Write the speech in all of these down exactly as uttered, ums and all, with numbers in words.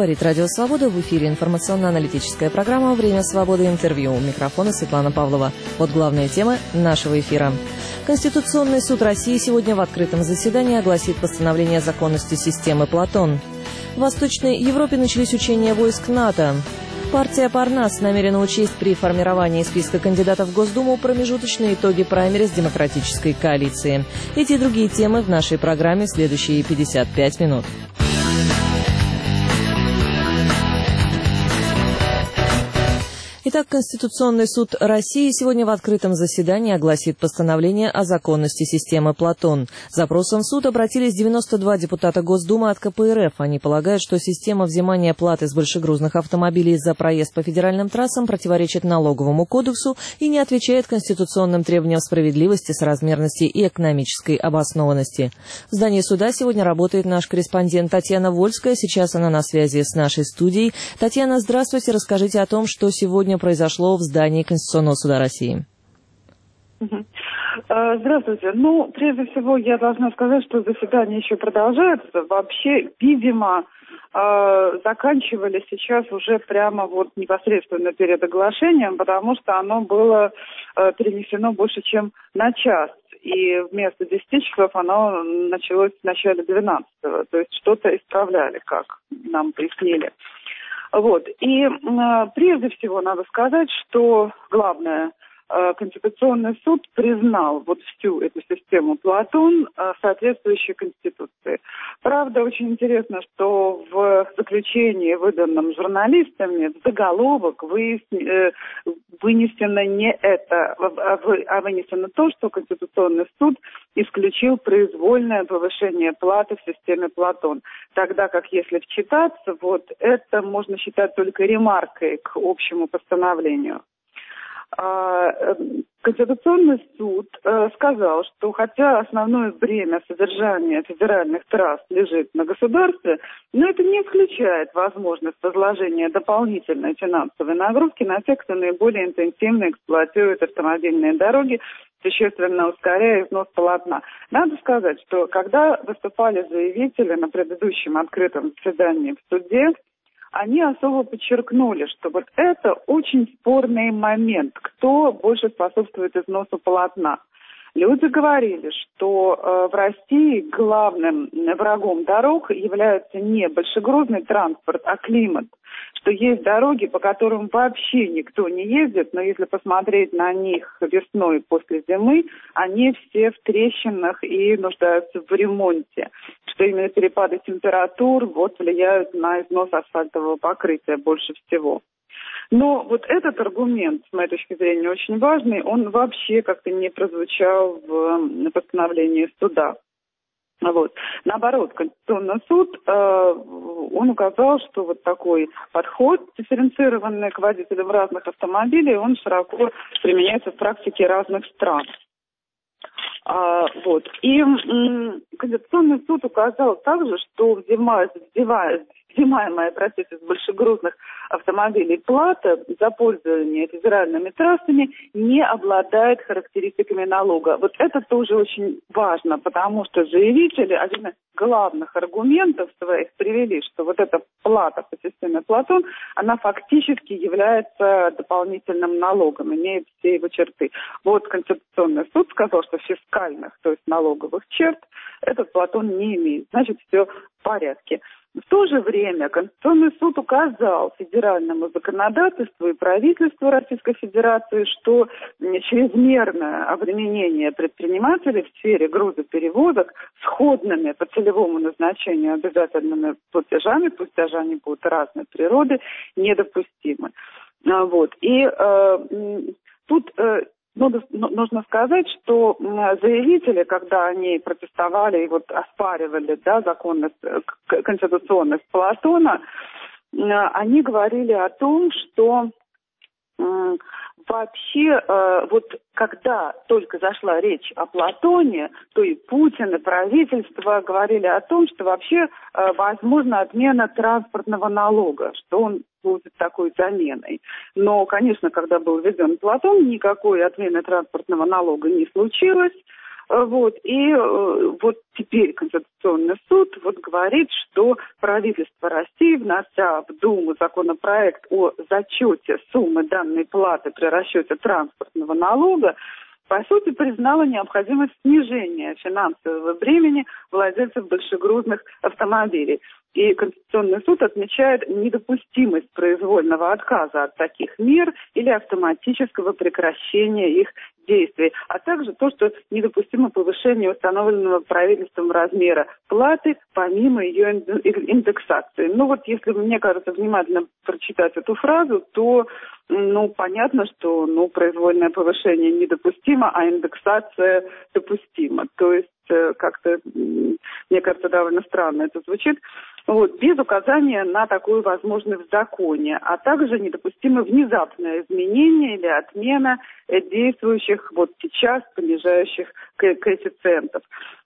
Говорит Радио Свобода. В эфире информационно-аналитическая программа «Время свободы. Интервью». У микрофона Светлана Павлова. Вот главные темы нашего эфира. Конституционный суд России сегодня в открытом заседании огласит постановление о законности системы Платон. В Восточной Европе начались учения войск НАТО. Партия Парнас намерена учесть при формировании списка кандидатов в Госдуму промежуточные итоги праймериз демократической коалиции. Эти и другие темы в нашей программе в следующие пятьдесят пять минут. Итак, Конституционный суд России сегодня в открытом заседании огласит постановление о законности системы Платон. С запросом в суд обратились девяносто два депутата Госдумы от ка пэ эр эф. Они полагают, что система взимания платы с большегрузных автомобилей за проезд по федеральным трассам противоречит налоговому кодексу и не отвечает конституционным требованиям справедливости, соразмерности и экономической обоснованности. В здании суда сегодня работает наш корреспондент Татьяна Вольская. Сейчас она на связи с нашей студией. Татьяна, здравствуйте. Расскажите о том, что сегодня произошло в здании Конституционного суда России. Здравствуйте. Ну, прежде всего, я должна сказать, что заседание еще продолжается. Вообще, видимо, заканчивали сейчас уже прямо вот непосредственно перед оглашением, потому что оно было перенесено больше, чем на час. И вместо десяти часов оно началось в начале двенадцатого. То есть что-то исправляли, как нам пояснили. Вот. И э, прежде всего надо сказать, что главное, э, Конституционный суд признал вот всю эту систему Платон э, соответствующей Конституции. Правда, очень интересно, что в заключении, выданном журналистами, в заголовок выясни, э, вынесено не это, а, а вынесено то, что Конституционный суд исключил произвольное повышение платы в системе Платон. Тогда как, если вчитаться, вот это можно считать только ремаркой к общему постановлению. Конституционный суд сказал, что хотя основное бремя содержания федеральных трасс лежит на государстве, но это не исключает возможность возложения дополнительной финансовой нагрузки на тех, кто наиболее интенсивно эксплуатирует автомобильные дороги, существенно ускоряя износ полотна. Надо сказать, что когда выступали заявители на предыдущем открытом заседании в суде, они особо подчеркнули, что вот это очень спорный момент, кто больше способствует износу полотна. Люди говорили, что э, в России главным врагом дорог является не большегрузный транспорт, а климат. Что есть дороги, по которым вообще никто не ездит, но если посмотреть на них весной после зимы, они все в трещинах и нуждаются в ремонте. Что именно перепады температур вот влияют на износ асфальтового покрытия больше всего. Но вот этот аргумент, с моей точки зрения, очень важный, он вообще как-то не прозвучал в постановлении суда. Вот. Наоборот, Конституционный суд, э, он указал, что вот такой подход, дифференцированный к водителям разных автомобилей, он широко применяется в практике разных стран. А, вот. И м, Конституционный суд указал также, что взимая, взимая, взимаемая, простите, с большегрузных автомобилей плата за пользование федеральными трассами не обладает характеристиками налога. Вот это тоже очень важно, потому что заявители, один из главных аргументов своих привели, что вот эта плата по системе Платон, она фактически является дополнительным налогом, имеет все его черты. Вот Конституционный суд сказал, что фискальных, то есть налоговых черт, этот Платон не имеет. Значит, все в порядке. В то же время Конституционный суд указал федеральному законодательству и правительству Российской Федерации, что чрезмерное обременение предпринимателей в сфере грузоперевозок сходными по целевому назначению обязательными платежами, пусть даже они будут разной природы, недопустимы. Вот. И э, тут... Э, Нужно сказать, что заявители, когда они протестовали и вот оспаривали, да, законность, конституционность Платона, они говорили о том, что вообще, вот когда только зашла речь о Платоне, то и Путин, и правительство говорили о том, что вообще возможна отмена транспортного налога, что он будет такой заменой. Но, конечно, когда был введен Платон, никакой отмены транспортного налога не случилось. Вот, и вот теперь Конституционный суд вот говорит, что правительство России, внося в Думу законопроект о зачете суммы данной платы при расчете транспортного налога, по сути, признало необходимость снижения финансового бремени владельцев большегрузных автомобилей. И Конституционный суд отмечает недопустимость произвольного отказа от таких мер или автоматического прекращения их действий, а также то, что недопустимо повышение установленного правительством размера платы помимо ее индексации. Ну вот, если, мне кажется, внимательно прочитать эту фразу, то ну, понятно, что ну, произвольное повышение недопустимо, а индексация допустима. То есть как-то, мне кажется, довольно странно это звучит. Вот, без указания на такую возможность в законе, а также недопустимо внезапное изменение или отмена действующих вот сейчас понижающих коэффициентов.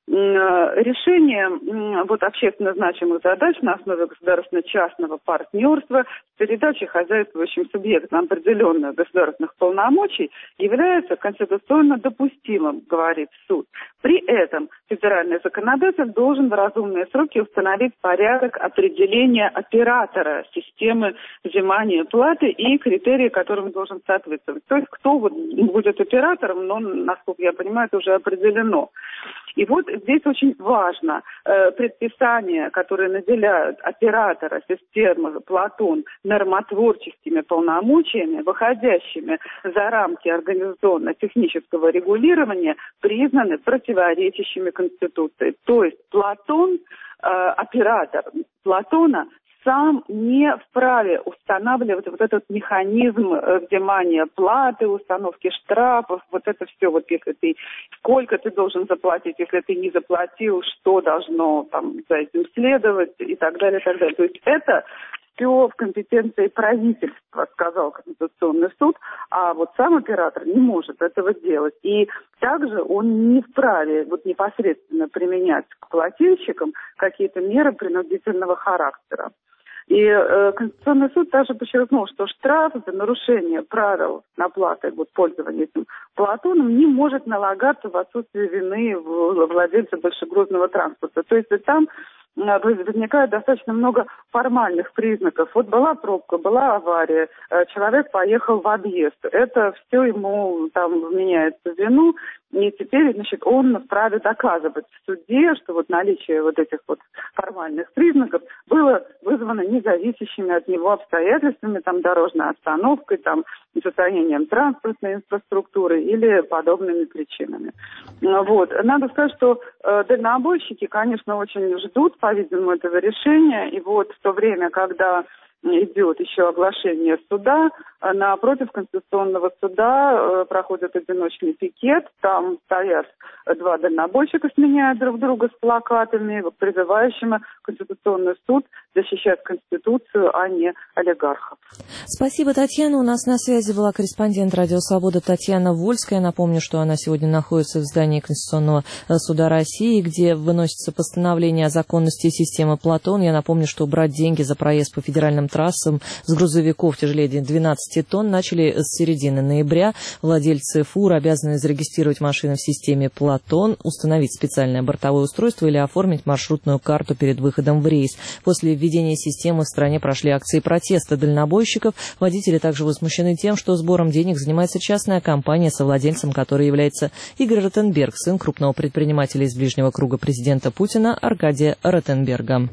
Решение вот, общественно значимых задач на основе государственно-частного партнерства с передачей хозяйствующим субъектам определенных государственных полномочий является конституционно допустимым, говорит суд. При этом федеральный законодатель должен в разумные сроки установить порядок определения оператора системы взимания платы и критерии, которым должен соответствовать. То есть кто вот будет оператором, но, насколько я понимаю, это уже определено. И вот здесь очень важно э, предписания, которые наделяют оператора системы Платон нормотворческими полномочиями, выходящими за рамки организационно-технического регулирования, признаны противоречащими Конституции. То есть Платон, э, оператор Платона, сам не вправе устанавливать вот этот механизм взимания платы, установки штрафов, вот это все, вот если ты, сколько ты должен заплатить, если ты не заплатил, что должно там за этим следовать и так далее, и так далее. То есть это все в компетенции правительства, сказал Конституционный суд, а вот сам оператор не может этого делать. И также он не вправе вот непосредственно применять к плательщикам какие-то меры принудительного характера. И э, Конституционный суд даже подчеркнул, что штраф за нарушение правил наплаты вот, пользования этим Платоном не может налагаться в отсутствие вины владельца большегрузного транспорта. То есть там возникает достаточно много формальных признаков. Вот была пробка, была авария, человек поехал в объезд. Это все ему там вменяется в вину, и теперь, значит, он вправе доказывать в суде, что вот наличие вот этих вот формальных признаков было вызвано независящими от него обстоятельствами, там, дорожной остановкой, там, состоянием транспортной инфраструктуры или подобными причинами. Вот. Надо сказать, что э, дальнобойщики, конечно, очень ждут, по-видимому, этого решения, и вот в то время, когда идет еще оглашение суда, напротив Конституционного суда проходит одиночный пикет, там стоят два дальнобойщика, сменяют друг друга с плакатами, призывающими Конституционный суд защищать Конституцию, а не олигархов. Спасибо, Татьяна. У нас на связи была корреспондент «Радио Свобода» Татьяна Вольская. Напомню, что она сегодня находится в здании Конституционного суда России, где выносится постановление о законности системы Платон. Я напомню, что брать деньги за проезд по федеральным трассам с грузовиков тяжелее двенадцати тонн начали с середины ноября. Владельцы фур обязаны зарегистрировать машины в системе Платон, установить специальное бортовое устройство или оформить маршрутную карту перед выходом в рейс. После введения системы в стране прошли акции протеста дальнобойщиков. Водители также возмущены тем, что сбором денег занимается частная компания, совладельцем которой является Игорь Ротенберг, сын крупного предпринимателя из ближнего круга президента Путина Аркадия Ротенберга.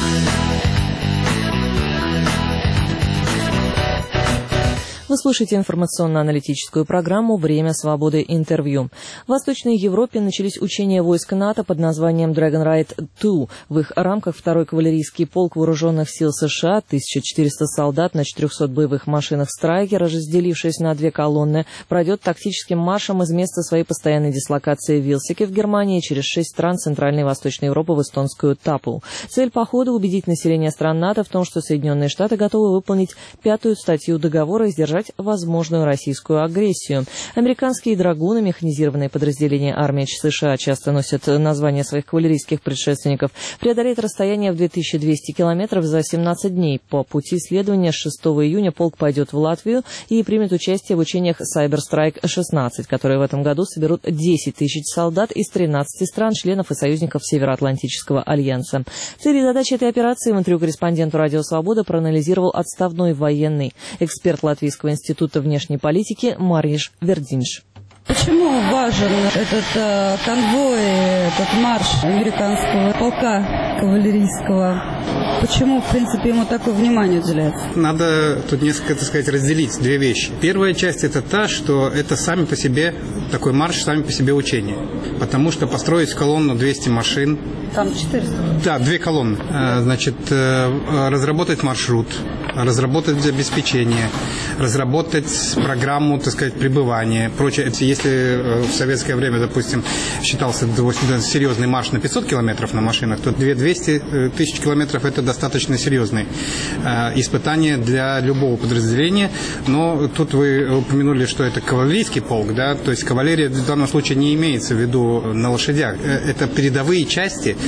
Вы слушаете информационно-аналитическую программу «Время свободы. Интервью». В Восточной Европе начались учения войск НАТО под названием Dragon Ride два. В их рамках второй кавалерийский полк вооруженных сил США, тысяча четыреста солдат на четырехсот боевых машинах «Страйкер», разделившись на две колонны, пройдет тактическим маршем из места своей постоянной дислокации в Вилсике в Германии через шесть стран Центральной и Восточной Европы в эстонскую Тапу. Цель похода – убедить население стран НАТО в том, что Соединенные Штаты готовы выполнить пятую статью договора и сдержать сдержать возможную российскую агрессию. Американские драгуны, механизированные подразделения армии США, часто носят названия своих кавалерийских предшественников, преодолеет расстояние в две тысячи двести километров за семнадцать дней. По пути следования с шестого июня полк пойдет в Латвию и примет участие в учениях Cyber Strike шестнадцать, которые в этом году соберут десять тысяч солдат из тринадцати стран, членов и союзников Североатлантического альянса. Цели и задачи этой операции интервью-корреспонденту «Радио Свобода» проанализировал отставной военный эксперт Латвийского института внешней политики Марьиш Вердинш. Почему важен этот э, конвой, этот марш американского полка кавалерийского? Почему, в принципе, ему такое внимание уделяется? Надо тут несколько, так сказать, разделить две вещи. Первая часть – это та, что это сами по себе, такой марш, сами по себе учения. Потому что построить колонну двести машин. Там четыреста. Да, две колонны. Значит, разработать маршрут, разработать обеспечение, разработать программу, так сказать, пребывания, прочее. Если в советское время, допустим, считался серьезный марш на пятьсот километров на машинах, то двести тысяч километров – это достаточно серьезные испытания для любого подразделения. Но тут вы упомянули, что это кавалерийский полк, да, то есть кавалерия в данном случае не имеется в виду на лошадях. Это передовые части,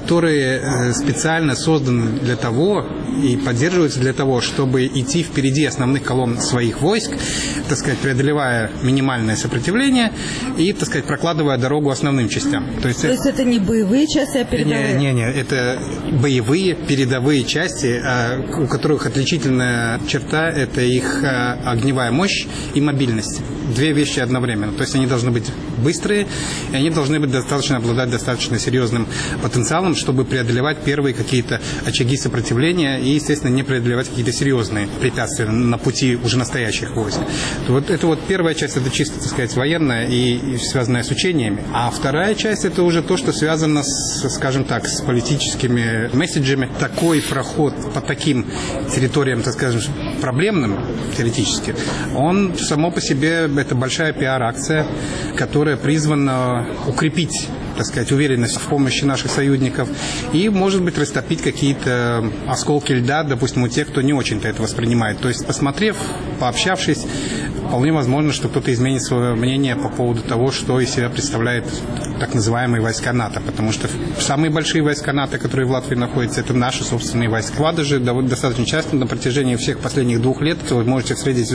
которые специально созданы для того и поддерживаются для того, чтобы идти впереди основных колонн своих войск, так сказать, преодолевая минимальное сопротивление и, так сказать, прокладывая дорогу основным частям. То есть, То есть это не боевые части, а передовые? Не, не, не, это боевые передовые части, у которых отличительная черта – это их огневая мощь и мобильность. Две вещи одновременно. То есть они должны быть быстрые, и они должны быть достаточно обладать достаточно серьезным потенциалом, чтобы преодолевать первые какие-то очаги сопротивления и, естественно, не преодолевать какие-то серьезные препятствия на пути уже настоящих войск. Вот это вот первая часть, это чисто, так сказать, военная и, и связанная с учениями. А вторая часть – это уже то, что связано с, скажем так, с политическими месседжами. Такой проход по таким территориям, так скажем, проблемным теоретически, он само по себе – это большая пиар-акция, которая призвана укрепить, так сказать, уверенность в помощи наших союзников и, может быть, растопить какие-то осколки льда, допустим, у тех, кто не очень-то это воспринимает. То есть, посмотрев, пообщавшись, вполне возможно, что кто-то изменит свое мнение по поводу того, что из себя представляет так называемые войска НАТО. Потому что самые большие войска НАТО, которые в Латвии находятся, это наши собственные войска. Лада же достаточно часто на протяжении всех последних двух лет вы можете встретить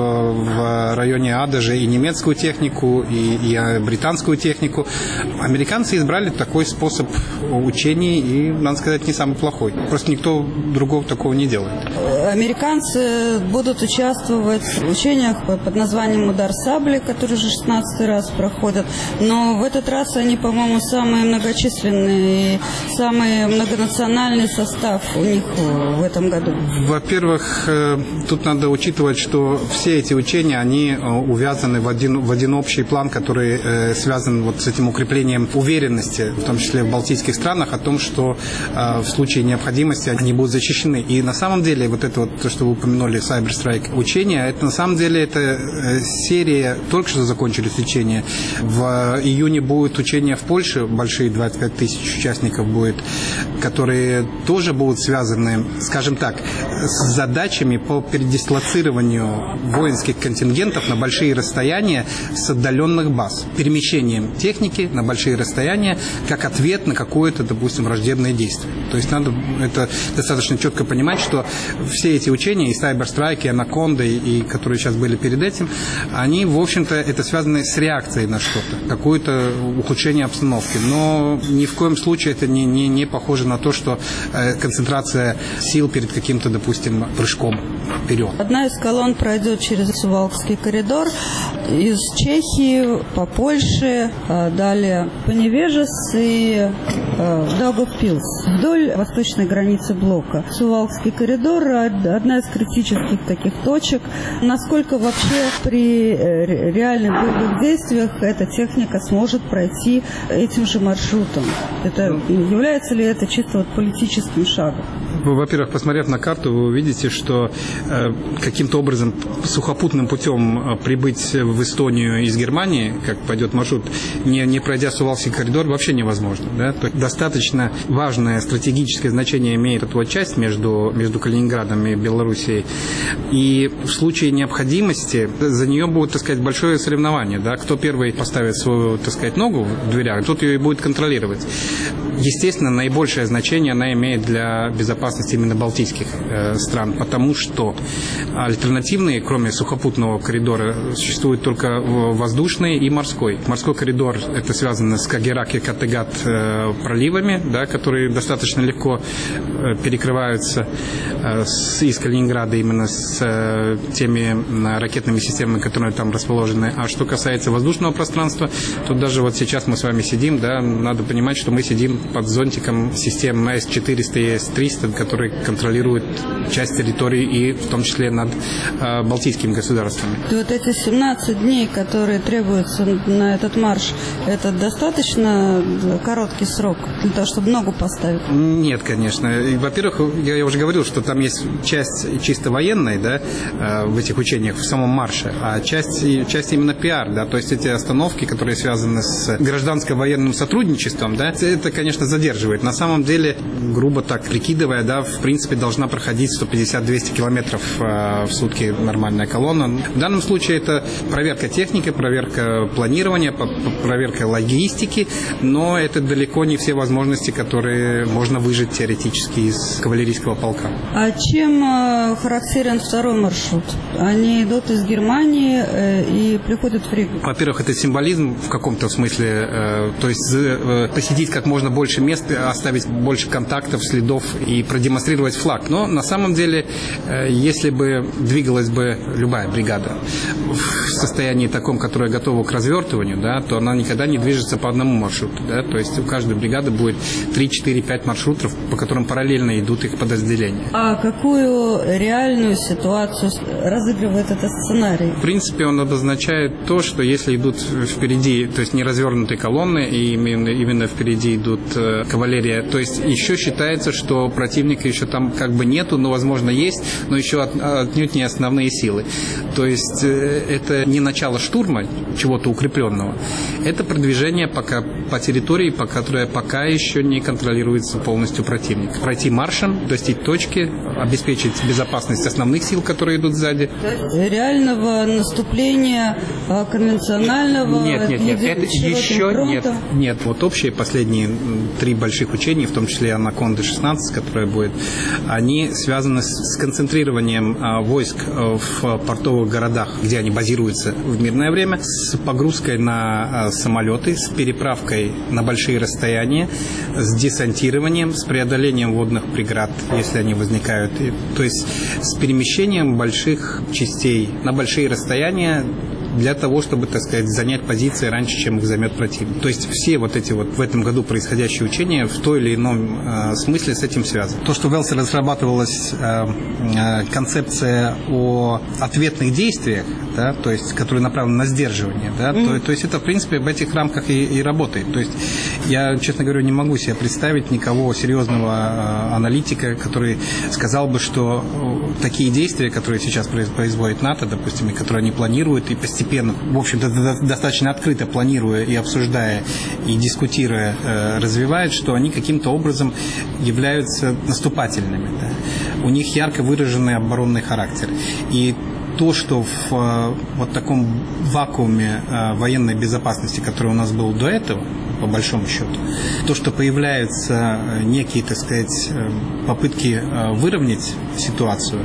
в районе Ада же и немецкую технику, и, и британскую технику. Американцы избрали такой способ учений, и, надо сказать, не самый плохой. Просто никто другого такого не делает. Американцы будут участвовать в учениях под названием «Удар сабли», который уже шестнадцатый раз проходят. Но в этот раз они, по-моему, самые многочисленные и самый многонациональный состав у них в этом году. Во-первых, тут надо учитывать, что все эти учения, они увязаны в один, в один общий план, который связан вот с этим укреплением уверенности, в том числе в балтийских странах, о том, что в случае необходимости они будут защищены. И на самом деле, вот это вот, то, что вы упомянули, Cyber Strike учения, это на самом деле это серия, только что закончились учения. В июне будет учения в Польше, большие двадцать пять тысяч участников будет, которые тоже будут связаны, скажем так, с задачами по передислоцированию воинских контингентов на большие расстояния с отдаленных баз, перемещением техники на большие расстояния, как ответ на какое-то, допустим, враждебное действие. То есть надо это достаточно четко понимать, что все эти учения, и Cyber Strike, и Анаконда, и, и которые сейчас были перед этим, они, в общем-то, это связано с реакцией на что-то, какое-то ухудшение обстановки. Но ни в коем случае это не, не, не похоже на то, что э, концентрация сил перед каким-то, допустим, прыжком вперед. Одна из колонн пройдет через Сувалкский коридор из Чехии по Польше, далее по Невежес и Даугавпилс, вдоль восточной границы блока. Сувалкский коридор – одна из критических таких точек. Насколько вообще при реальных боевых действиях эта техника сможет пройти этим же маршрутом? Это, является ли это чисто вот политическим шагом? Во-первых, посмотрев на карту, вы увидите, что э, каким-то образом сухопутным путем прибыть в Эстонию из Германии, как пойдет маршрут, не, не пройдя Сувалкский коридор, вообще невозможно. Да? То есть достаточно важное стратегическое значение имеет эта вот часть между, между Калининградом и Белоруссией. И в случае необходимости за нее будет, так сказать, большое соревнование. Да? Кто первый поставит свою, так сказать, ногу в дверях, тот ее и будет контролировать. Естественно, наибольшее значение она имеет для безопасности именно балтийских э, стран, потому что альтернативные, кроме сухопутного коридора, существуют только воздушный и морской. Морской коридор – это связано с Скагеррак и Каттегат э, проливами, да, которые достаточно легко э, перекрываются э, с, из Калининграда именно с э, теми э, ракетными системами, которые там расположены. А что касается воздушного пространства, то даже вот сейчас мы с вами сидим, да, надо понимать, что мы сидим под зонтиком систем эс четыреста и эс триста, которые контролируют часть территории и в том числе над э, балтийскими государствами. И вот эти семнадцать дней, которые требуются на этот марш, это достаточно короткий срок для того, чтобы ногу поставить? Нет, конечно. Во-первых, я, я уже говорил, что там есть часть чисто военная, да, э, в этих учениях, в самом марше, а часть, часть именно пиар, да, то есть эти остановки, которые связаны с гражданско-военным сотрудничеством, да, это, конечно, задерживает. На самом деле, грубо так прикидывая, да, в принципе, должна проходить сто пятьдесят - двести километров э, в сутки нормальная колонна. В данном случае это проверка техники, проверка планирования, проверка логистики, но это далеко не все возможности, которые можно выжать теоретически из кавалерийского полка. А чем э, характерен второй маршрут? Они идут из Германии э, и приходят в Ригу. Во-первых, это символизм в каком-то смысле, э, то есть э, посетить как можно больше мест, оставить больше контактов, следов и продемонстрировать флаг. Но на самом деле, э, если бы двигалась бы любая бригада в состоянии таком, которое готово к развертыванию, да, то она никогда не движется по одному маршруту. Да, то есть у каждой бригады будет три, четыре, пять маршрутов, по которым параллельно идут их подразделения. А какую реальную ситуацию разыгрывает этот сценарий? В принципе, он обозначает то, что если идут впереди, то есть не развернутые колонны, и именно, именно впереди идут э, кавалерия, то есть еще считается, что противника еще там как бы нету, но, возможно, есть, но еще от, отнюдь не основные силы. То есть э, это не начало штурма чего-то укрепленного, это продвижение пока по территории, по которой пока еще не контролируется полностью противник. Пройти маршем, достичь точки, обеспечить безопасность основных сил, которые идут сзади. Реального наступления конвенционального? Нет, нет, нет, это еще нет. Нет, вот общие последние три больших учения, в том числе Анаконда шестнадцать, которая будет, они связаны с концентрированием войск в портовых городах, где они базируются в мирное время, с погрузкой на самолеты, с переправкой на большие расстояния, с десантированием, с преодолением водных преград, если они возникают. То есть с перемещением больших частей на большие расстояния для того, чтобы, так сказать, занять позиции раньше, чем их займет противник. То есть все вот эти вот в этом году происходящие учения в той или ином э, смысле с этим связаны. То, что в Велсе разрабатывалась э, э, концепция о ответных действиях, да, то есть, которые направлены на сдерживание, да, mm-hmm. то, то есть это, в принципе, в этих рамках и, и работает. То есть я, честно говоря, не могу себе представить никого серьезного э, аналитика, который сказал бы, что э, такие действия, которые сейчас производит НАТО, допустим, и которые они планируют и постепенно, в общем-то, достаточно открыто планируя и обсуждая, и дискутируя, э, развивают, что они каким-то образом являются наступательными. Да? У них ярко выраженный оборонный характер. И то, что в э, вот таком вакууме э, военной безопасности, который у нас был до этого, по большому счету, то, что появляются некие, так сказать, попытки выровнять ситуацию,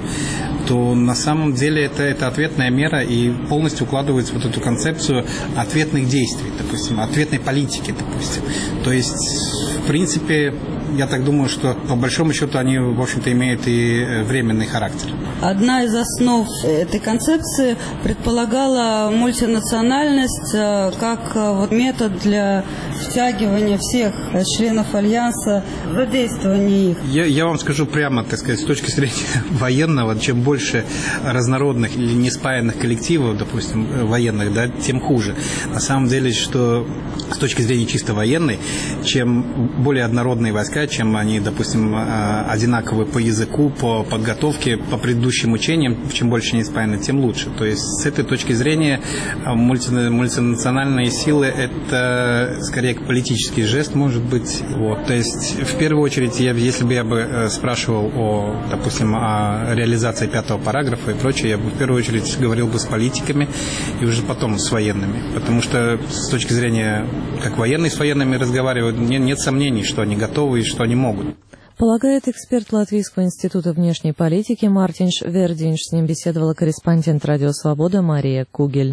то на самом деле это, это ответная мера и полностью укладывается в вот эту концепцию ответных действий, допустим, ответной политики, допустим. То есть, в принципе, я так думаю, что по большому счету они, в общем-то, имеют и временный характер. Одна из основ этой концепции предполагала мультинациональность как вот метод для втягивания всех членов Альянса, задействования их. Я, я вам скажу прямо, так сказать, с точки зрения военного, чем больше больше разнородных или неспаянных коллективов, допустим, военных, да, тем хуже. На самом деле, что с точки зрения чисто военной, чем более однородные войска, чем они, допустим, одинаковые по языку, по подготовке, по предыдущим учениям, чем больше они спаяны, тем лучше. То есть с этой точки зрения мульти, мультинациональные силы – это скорее политический жест, может быть. Вот. То есть в первую очередь, я, если бы я бы спрашивал о, допустим, о реализации пятого параграфа и прочее, я бы в первую очередь говорил бы с политиками и уже потом с военными. Потому что с точки зрения, как военные с военными разговаривают, нет, нет сомнений, что они готовы и что они могут. Полагает эксперт Латвийского института внешней политики Мартинш Вердинш. С ним беседовала корреспондент «Радио Свобода» Мария Кугель.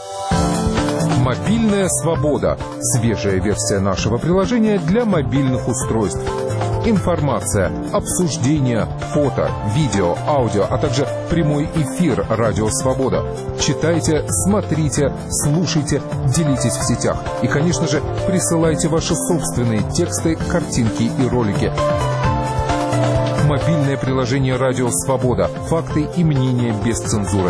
Мобильная свобода. Свежая версия нашего приложения для мобильных устройств. Информация, обсуждения, фото, видео, аудио, а также прямой эфир «Радио Свобода». Читайте, смотрите, слушайте, делитесь в сетях. И, конечно же, присылайте ваши собственные тексты, картинки и ролики. Мобильное приложение «Радио Свобода». Факты и мнения без цензуры.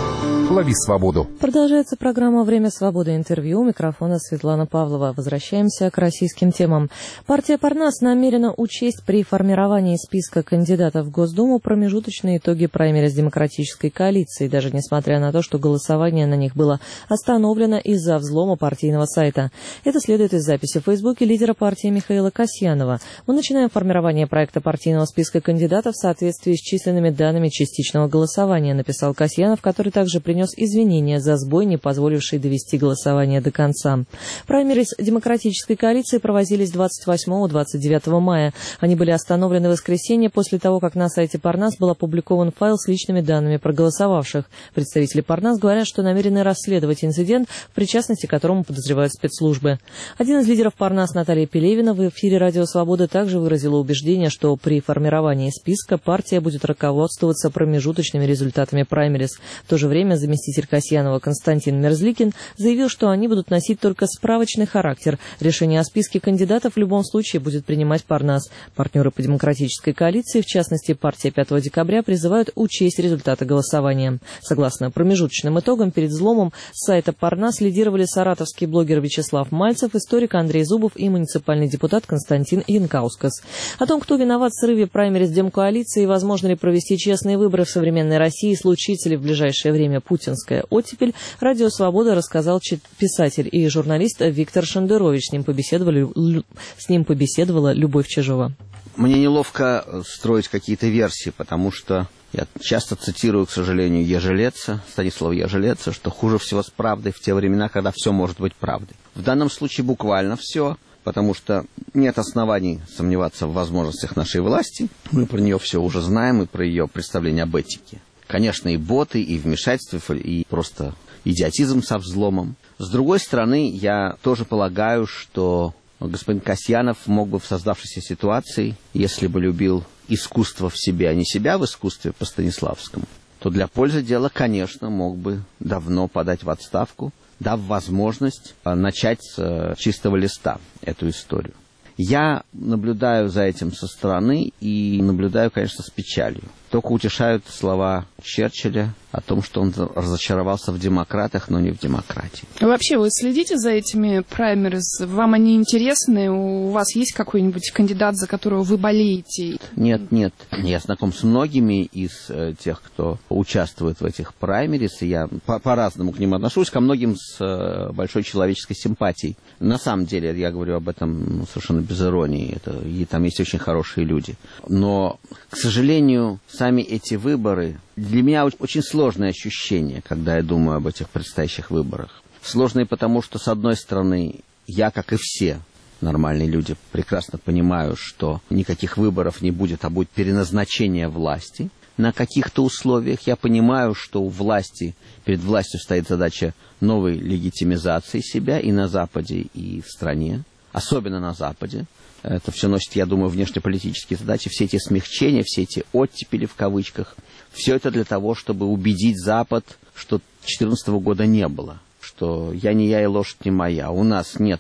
Лови свободу. Продолжается программа «Время свободы». Интервью. У микрофона Светлана Павлова. Возвращаемся к российским темам. Партия Парнас намерена учесть при формировании списка кандидатов в Госдуму промежуточные итоги праймериз демократической коалиции, даже несмотря на то, что голосование на них было остановлено из-за взлома партийного сайта. Это следует из записи в Фейсбуке лидера партии Михаила Касьянова. Мы начинаем формирование проекта партийного списка кандидатов в соответствии с численными данными частичного голосования, написал Касьянов, который также принес извинения за сбой, не позволивший довести голосование до конца. Праймериз демократической коалиции проводились двадцать восьмого — двадцать девятого мая. Они были остановлены в воскресенье после того, как на сайте Парнас был опубликован файл с личными данными проголосовавших. Представители Парнас говорят, что намерены расследовать инцидент, в причастности к которому подозревают спецслужбы. Один из лидеров Парнас, Наталья Пелевина, в эфире «Радио Свобода» также выразила убеждение, что при формировании списка партия будет руководствоваться промежуточными результатами праймериз. В то же время заместитель Касьянова Константин Мерзликин заявил, что они будут носить только справочный характер. Решение о списке кандидатов в любом случае будет принимать Парнас. Партнеры по демократической коалиции, в частности партия пятого декабря, призывают учесть результаты голосования. Согласно промежуточным итогам, перед взломом с сайта Парнас лидировали саратовский блогер Вячеслав Мальцев, историк Андрей Зубов и муниципальный депутат Константин Янкаускас. О том, кто виноват в срыве праймериз демкоалиции и возможно ли провести честные выборы в современной России, случится ли в ближайшее время путинская оттепель, «Радио Свобода» рассказал писатель и журналист Виктор Шендерович. С ним побеседовали, с ним побеседовала Любовь Чижова. Мне неловко строить какие-то версии, потому что я часто цитирую, к сожалению, Ежелеца, Станислава Ежелеца, что хуже всего с правдой в те времена, когда все может быть правдой. В данном случае буквально все, потому что нет оснований сомневаться в возможностях нашей власти. Мы про нее все уже знаем, и про ее представление об этике. Конечно, и боты, и вмешательства, и просто идиотизм со взломом. С другой стороны, я тоже полагаю, что господин Касьянов мог бы в создавшейся ситуации, если бы любил искусство в себе, а не себя в искусстве по Станиславскому, то для пользы дела, конечно, мог бы давно подать в отставку, дав возможность начать с чистого листа эту историю. Я наблюдаю за этим со стороны и наблюдаю, конечно, с печалью. Только утешают слова Черчилля о том, что он разочаровался в демократах, но не в демократии. Вообще, вы следите за этими праймериз? Вам они интересны? У вас есть какой-нибудь кандидат, за которого вы болеете? Нет, нет. Я знаком с многими из э, тех, кто участвует в этих праймериз, и я по- по-разному к ним отношусь, ко многим с э, большой человеческой симпатией. На самом деле, я говорю об этом совершенно без иронии. Это, и там есть очень хорошие люди. Но, к сожалению, сами эти выборы для меня очень сложное ощущение, когда я думаю об этих предстоящих выборах. Сложные потому, что, с одной стороны, я, как и все нормальные люди, прекрасно понимаю, что никаких выборов не будет, а будет переназначение власти на каких-то условиях. Я понимаю, что у власти, перед властью стоит задача новой легитимизации себя и на Западе, и в стране, особенно на Западе. Это все носит, я думаю, внешнеполитические задачи. Все эти смягчения, все эти оттепели в кавычках, все это для того, чтобы убедить Запад, что две тысячи четырнадцатого года не было. Что я не я и лошадь не моя. У нас нету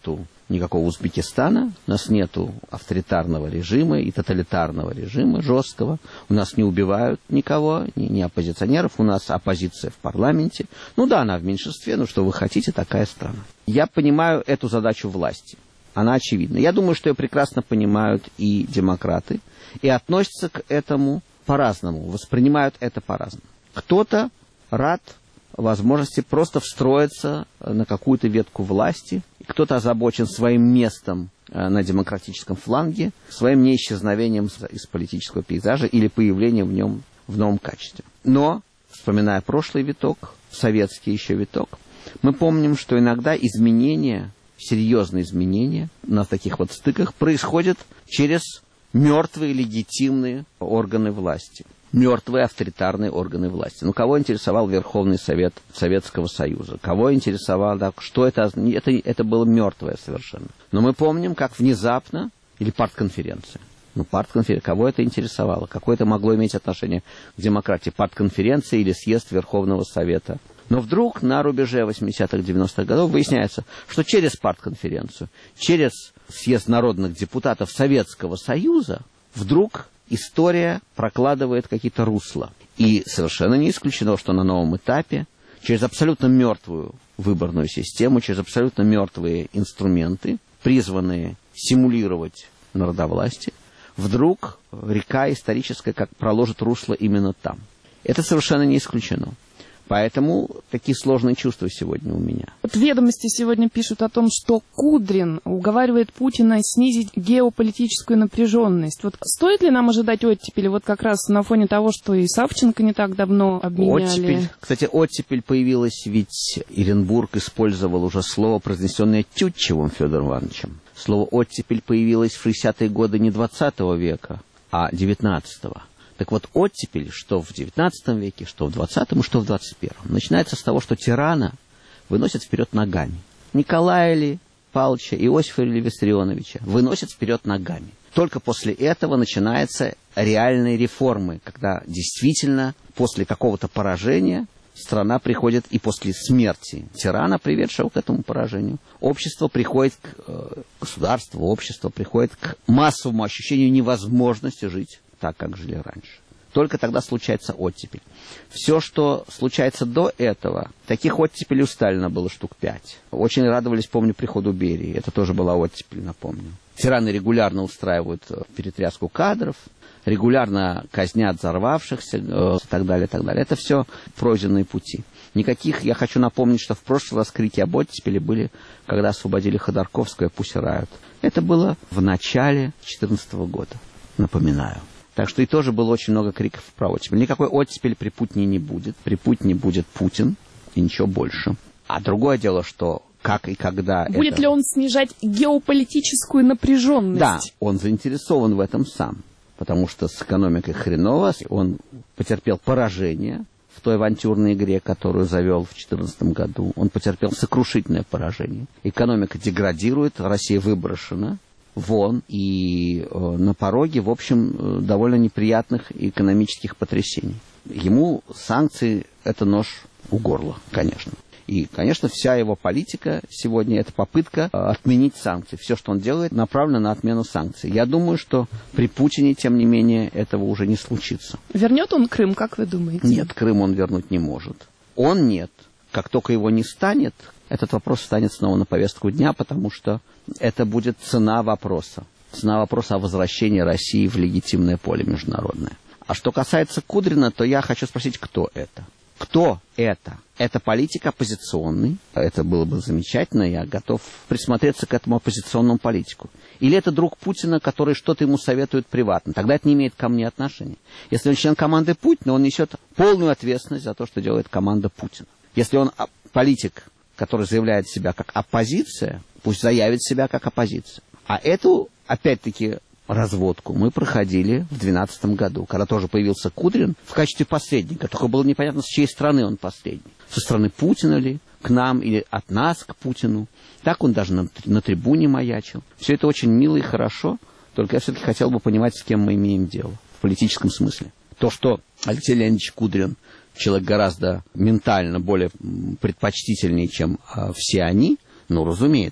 никакого Узбекистана, у нас нету авторитарного режима и тоталитарного режима жесткого, у нас не убивают никого, ни, ни оппозиционеров, у нас оппозиция в парламенте. Ну да, она в меньшинстве, но что вы хотите, такая страна. Я понимаю эту задачу власти, она очевидна. Я думаю, что ее прекрасно понимают и демократы, и относятся к этому по-разному, воспринимают это по-разному. Кто-то рад возможности просто встроиться на какую-то ветку власти, кто-то озабочен своим местом на демократическом фланге, своим неисчезновением из политического пейзажа или появлением в нем в новом качестве. Но, вспоминая прошлый виток, советский еще виток, мы помним, что иногда изменения, серьезные изменения на таких вот стыках происходят через мертвые легитимные органы власти. Мертвые авторитарные органы власти. Ну, кого интересовал Верховный Совет Советского Союза? Кого интересовало, да, что это, это? Это было мертвое совершенно. Но мы помним, как внезапно, или партконференция. Ну, партконференция, кого это интересовало? Какое это могло иметь отношение к демократии? Партконференция или съезд Верховного Совета? Но вдруг на рубеже восьмидесятых, девяностых годов выясняется, что через партконференцию, через съезд народных депутатов Советского Союза, вдруг история прокладывает какие-то русла. И совершенно не исключено, что на новом этапе, через абсолютно мертвую выборную систему, через абсолютно мертвые инструменты, призванные симулировать народовластие, вдруг река историческая как проложит русло именно там. Это совершенно не исключено. Поэтому такие сложные чувства сегодня у меня. Вот «Ведомости» сегодня пишут о том, что Кудрин уговаривает Путина снизить геополитическую напряженность. Вот стоит ли нам ожидать оттепели вот как раз на фоне того, что и Савченко не так давно обменяли? Оттепель. Кстати, оттепель появилась, ведь Иренбург использовал уже слово, произнесенное Тютчевым Федором Ивановичем. Слово «оттепель» появилось в шестидесятые годы не двадцатого века, а девятнадцатого. Так вот, оттепель, что в девятнадцатом веке, что в двадцатом, что в двадцать первом, начинается с того, что тирана выносят вперед ногами. Николая ли Павловича, Иосифа или Виссарионовича выносят вперед ногами. Только после этого начинаются реальные реформы, когда действительно после какого-то поражения страна приходит, и после смерти тирана, приведшего к этому поражению, общество приходит к э, государству, общество приходит к массовому ощущению невозможности жить так, как жили раньше. Только тогда случается оттепель. Все, что случается до этого, таких оттепелей у Сталина было штук пять. Очень радовались, помню, приходу Берии. Это тоже была оттепель, напомню. Тираны регулярно устраивают перетряску кадров, регулярно казнят взорвавшихся, э, и так далее, и так далее. Это все пройденные пути. Никаких, я хочу напомнить, что в прошлый раз крики об оттепели были, когда освободили Ходорковскую, Pussy Riot. Это было в начале две тысячи четырнадцатого года, напоминаю. Так что и тоже было очень много криков про оттепель. Никакой оттепели при Путине не будет. При Путине будет Путин и ничего больше. А другое дело, что как и когда... Будет это... ли он снижать геополитическую напряженность? Да, он заинтересован в этом сам. Потому что с экономикой хреново. Он потерпел поражение в той авантюрной игре, которую завел в две тысячи четырнадцатом году. Он потерпел сокрушительное поражение. Экономика деградирует, Россия выброшена вон, и э, на пороге, в общем, э, довольно неприятных экономических потрясений. Ему санкции – это нож у горла, конечно. И, конечно, вся его политика сегодня – это попытка э, отменить санкции. Все, что он делает, направлено на отмену санкций. Я думаю, что при Путине, тем не менее, этого уже не случится. Вернет он Крым, как вы думаете? Нет, Крым он вернуть не может. Он нет. Как только его не станет, этот вопрос станет снова на повестку дня, потому что это будет цена вопроса. Цена вопроса о возвращении России в легитимное поле международное. А что касается Кудрина, то я хочу спросить, кто это? Кто это? Это политик оппозиционный. Это было бы замечательно, я готов присмотреться к этому оппозиционному политику. Или это друг Путина, который что-то ему советует приватно. Тогда это не имеет ко мне отношения. Если он член команды Путина, он несет полную ответственность за то, что делает команда Путина. Если он политик, который заявляет себя как оппозиция, пусть заявит себя как оппозиция. А эту, опять-таки, разводку мы проходили в две тысячи двенадцатом году, когда тоже появился Кудрин в качестве посредника. Только было непонятно, с чьей стороны он посредник. Со стороны Путина ли, к нам, или от нас к Путину. Так он даже на, на трибуне маячил. Все это очень мило и хорошо, только я все-таки хотел бы понимать, с кем мы имеем дело в политическом смысле. То, что Алексей Леонидович Кудрин человек гораздо ментально более предпочтительнее, чем э, все они, ну, разумеется.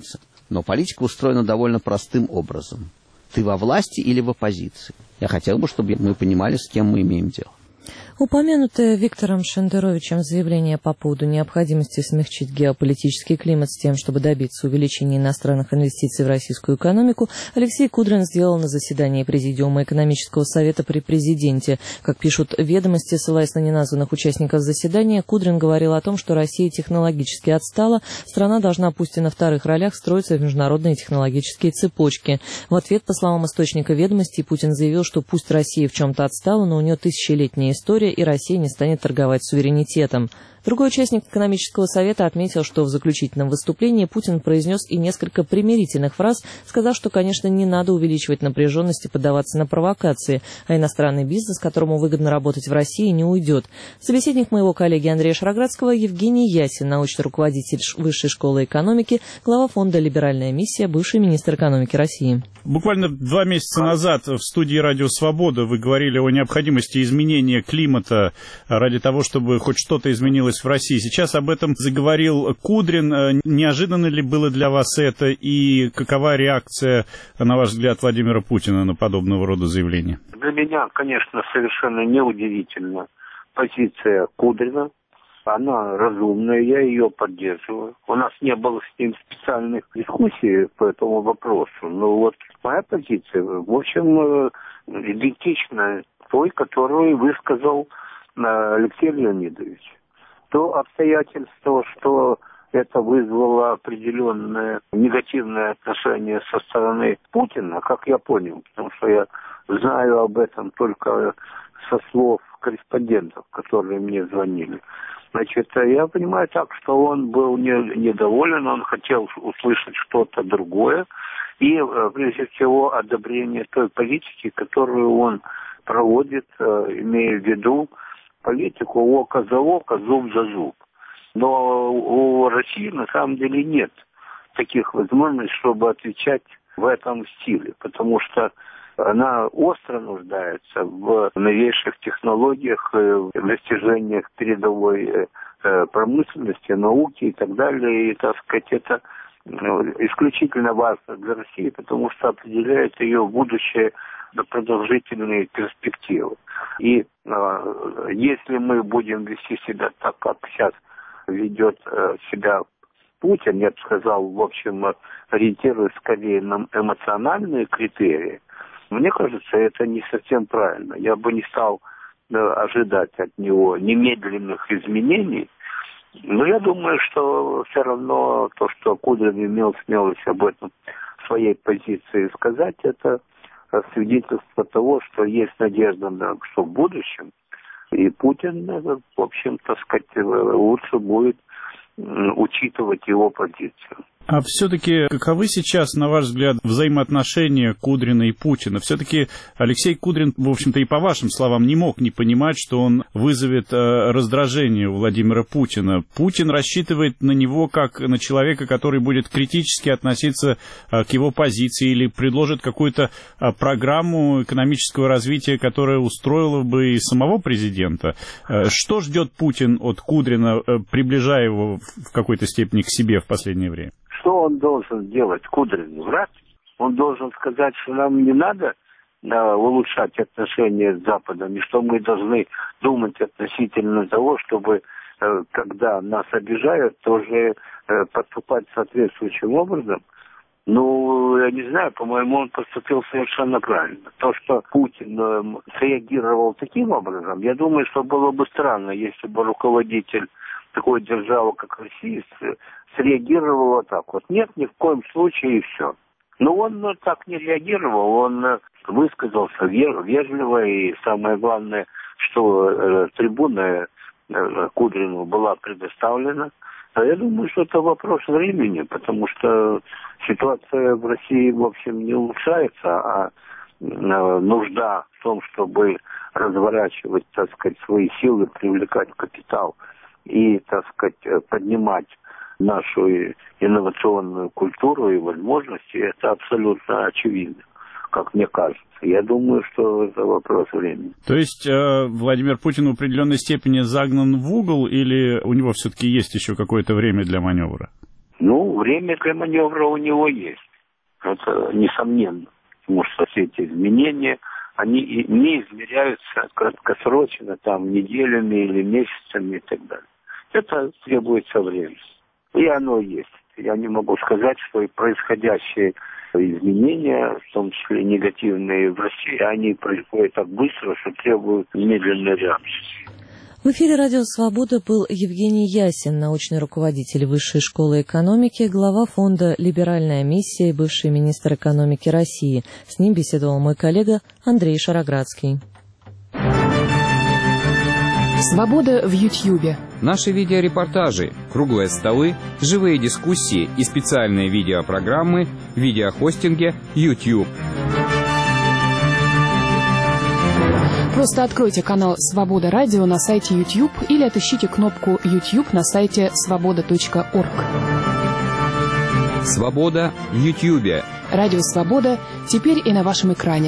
Но политика устроена довольно простым образом. Ты во власти или в оппозиции? Я хотел бы, чтобы мы понимали, с кем мы имеем дело. Упомянутое Виктором Шендеровичем заявление по поводу необходимости смягчить геополитический климат с тем, чтобы добиться увеличения иностранных инвестиций в российскую экономику, Алексей Кудрин сделал на заседании Президиума экономического совета при президенте. Как пишут «Ведомости», ссылаясь на неназванных участников заседания, Кудрин говорил о том, что Россия технологически отстала, страна должна пусть и на вторых ролях строиться в международные технологические цепочки. В ответ, по словам источника «Ведомостей», Путин заявил, что пусть Россия в чем-то отстала, но у нее тысячелетняя история, и Россия не станет торговать суверенитетом. Другой участник экономического совета отметил, что в заключительном выступлении Путин произнес и несколько примирительных фраз, сказав, что, конечно, не надо увеличивать напряженность и поддаваться на провокации, а иностранный бизнес, которому выгодно работать в России, не уйдет. Собеседник моего коллеги Андрея Шароградского Евгений Ясин, научный руководитель Высшей школы экономики, глава фонда «Либеральная миссия», бывший министр экономики России. Буквально два месяца назад в студии «Радио Свобода» вы говорили о необходимости изменения климата ради того, чтобы хоть что-то изменилось в России. Сейчас об этом заговорил Кудрин. Неожиданно ли было для вас это? И какова реакция, на ваш взгляд, Владимира Путина на подобного рода заявления? Для меня, конечно, совершенно неудивительна позиция Кудрина. Она разумная, я ее поддерживаю. У нас не было с ним специальных дискуссий по этому вопросу. Но вот моя позиция, в общем, идентична той, которую высказал Алексей Леонидович. То обстоятельство, что это вызвало определенное негативное отношение со стороны Путина, как я понял, потому что я знаю об этом только со слов корреспондентов, которые мне звонили. Значит, я понимаю так, что он был не, недоволен, он хотел услышать что-то другое, и, прежде всего, одобрение той политики, которую он проводит, имея в виду политику око за око, зуб за зуб. Но у России на самом деле нет таких возможностей, чтобы отвечать в этом стиле, потому что она остро нуждается в новейших технологиях, в достижениях передовой промышленности, науки и так далее. И, так сказать, это исключительно важно для России, потому что определяет ее будущее на продолжительные перспективы. И э, если мы будем вести себя так, как сейчас ведет э, себя Путин, я бы сказал, в общем, ориентируясь скорее на эмоциональные критерии, мне кажется, это не совсем правильно. Я бы не стал э, ожидать от него немедленных изменений, но я думаю, что все равно то, что Кудрин имел смелость об этом в своей позиции сказать, это свидетельство того, что есть надежда на что в будущем, и Путин, в общем, так сказать, лучше будет учитывать его позицию. А все-таки каковы сейчас, на ваш взгляд, взаимоотношения Кудрина и Путина? Все-таки Алексей Кудрин, в общем-то, и по вашим словам, не мог не понимать, что он вызовет э, раздражение у Владимира Путина. Путин рассчитывает на него как на человека, который будет критически относиться э, к его позиции или предложит какую-то э, программу экономического развития, которая устроила бы и самого президента. Э, что ждет Путин от Кудрина, э, приближая его в какой-то степени к себе в последнее время? Что он должен делать, Кудрин? Врать? Он должен сказать, что нам не надо да, улучшать отношения с Западом, и что мы должны думать относительно того, чтобы, э, когда нас обижают, тоже э, поступать соответствующим образом. Ну, я не знаю, по-моему, он поступил совершенно правильно. То, что Путин э, среагировал таким образом, я думаю, что было бы странно, если бы руководитель такой державы, как Россия, среагировал вот так вот. Нет, ни в коем случае, и все. Но он ну, так не реагировал, он высказался вежливо, и самое главное, что э, трибуна э, Кудрину была предоставлена. А я думаю, что это вопрос времени, потому что ситуация в России, в общем, не улучшается, а э, нужда в том, чтобы разворачивать, так сказать, свои силы, привлекать капитал и, так сказать, поднимать нашу инновационную культуру и возможности, это абсолютно очевидно, как мне кажется. Я думаю, что это вопрос времени. То есть э, Владимир Путин в определенной степени загнан в угол, или у него все-таки есть еще какое-то время для маневра? Ну, время для маневра у него есть. Это несомненно. Потому что все эти изменения, они не измеряются краткосрочно, там, неделями или месяцами и так далее. Это требуется время. И оно есть. Я не могу сказать, что и происходящие изменения, в том числе негативные в России, они происходят так быстро, что требуют немедленной реакции. В эфире «Радио Свобода» был Евгений Ясин, научный руководитель Высшей школы экономики, глава фонда «Либеральная миссия» и бывший министр экономики России. С ним беседовал мой коллега Андрей Шароградский. Свобода в Ютьюбе. Наши видеорепортажи, круглые столы, живые дискуссии и специальные видеопрограммы в видеохостинге YouTube. Просто откройте канал «Свобода Радио» на сайте YouTube или отыщите кнопку YouTube на сайте свобода точка орг. Свобода в Ютьюбе. Радио «Свобода» теперь и на вашем экране.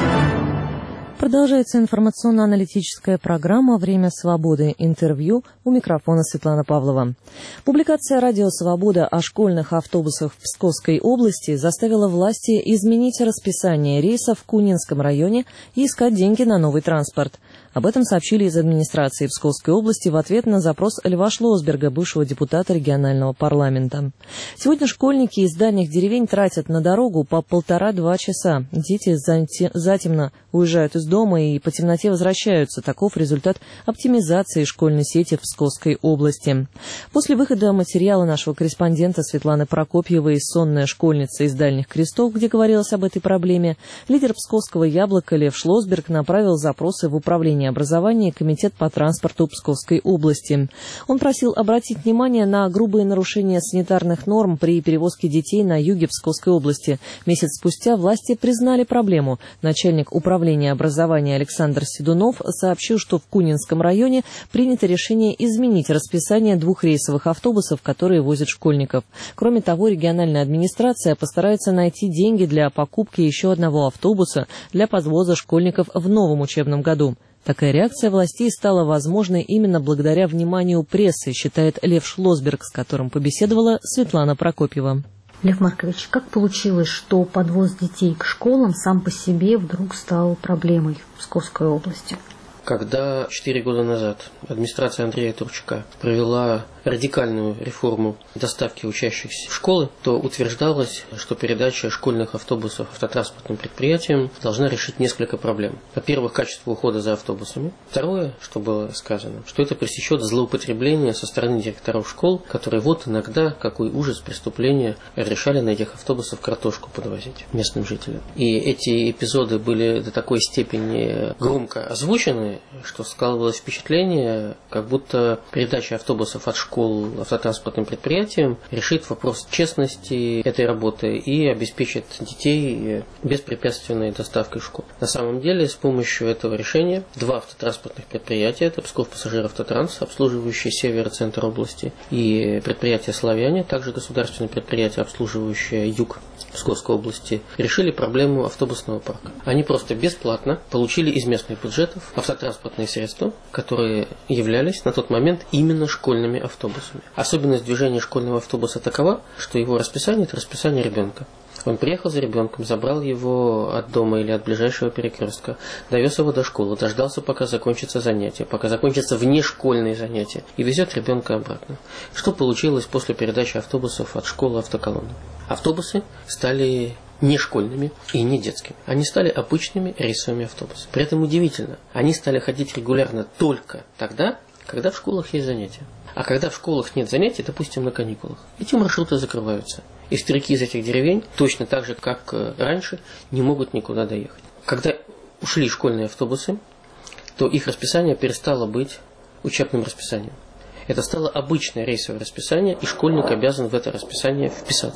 Продолжается информационно-аналитическая программа «Время свободы». Интервью, у микрофона Светлана Павлова. Публикация «Радио Свобода» о школьных автобусах в Псковской области заставила власти изменить расписание рейсов в Кунинском районе и искать деньги на новый транспорт. Об этом сообщили из администрации Псковской области в ответ на запрос Льва Шлосберга, бывшего депутата регионального парламента. Сегодня школьники из дальних деревень тратят на дорогу по полтора-два часа. Дети затемно уезжают из дома и по темноте возвращаются. Таков результат оптимизации школьной сети в Псковской области. После выхода материала нашего корреспондента Светланы Прокопьевой «Сонная школьница из дальних крестов», где говорилось об этой проблеме, лидер Псковского «Яблока» Лев Шлосберг направил запросы в управление образования и Комитет по транспорту Псковской области. Он просил обратить внимание на грубые нарушения санитарных норм при перевозке детей на юге Псковской области. Месяц спустя власти признали проблему. Начальник управления образования Александр Седунов сообщил, что в Кунинском районе принято решение изменить расписание двух рейсовых автобусов, которые возят школьников. Кроме того, региональная администрация постарается найти деньги для покупки еще одного автобуса для подвоза школьников в новом учебном году. Такая реакция властей стала возможной именно благодаря вниманию прессы, считает Лев Шлосберг, с которым побеседовала Светлана Прокопьева. Лев Маркович, как получилось, что подвоз детей к школам сам по себе вдруг стал проблемой в Псковской области? Когда четыре года назад администрация Андрея Турчака провела радикальную реформу доставки учащихся в школы, то утверждалось, что передача школьных автобусов автотранспортным предприятиям должна решить несколько проблем. Во-первых, качество ухода за автобусами. Второе, что было сказано, что это пресечет злоупотребление со стороны директоров школ, которые вот иногда, какой ужас, преступления, решали на этих автобусах картошку подвозить местным жителям. И эти эпизоды были до такой степени громко озвучены, что складывалось впечатление, как будто передача автобусов от школ автотранспортным предприятиям решит вопрос честности этой работы и обеспечит детей беспрепятственной доставкой в школу. На самом деле, с помощью этого решения два автотранспортных предприятия, это Псков Пассажиравтотранс, обслуживающий север и центр области, и предприятие «Славяне», также государственное предприятие, обслуживающее юг Псковской области, решили проблему автобусного парка. Они просто бесплатно получили из местных бюджетов автотранспортные средства, которые являлись на тот момент именно школьными автобусами. Особенность движения школьного автобуса такова, что его расписание – это расписание ребенка. Он приехал за ребенком, забрал его от дома или от ближайшего перекрестка, довез его до школы, дождался, пока закончится занятие, пока закончатся внешкольные занятия, и везет ребенка обратно. Что получилось после передачи автобусов от школы автоколонны? Автобусы стали не школьными и не детскими. Они стали обычными рейсовыми автобусами. При этом удивительно, они стали ходить регулярно только тогда, когда в школах есть занятия. А когда в школах нет занятий, допустим, на каникулах, эти маршруты закрываются. И старики из этих деревень, точно так же, как раньше, не могут никуда доехать. Когда ушли школьные автобусы, то их расписание перестало быть учебным расписанием. Это стало обычное рейсовое расписание, и школьник обязан в это расписание вписаться.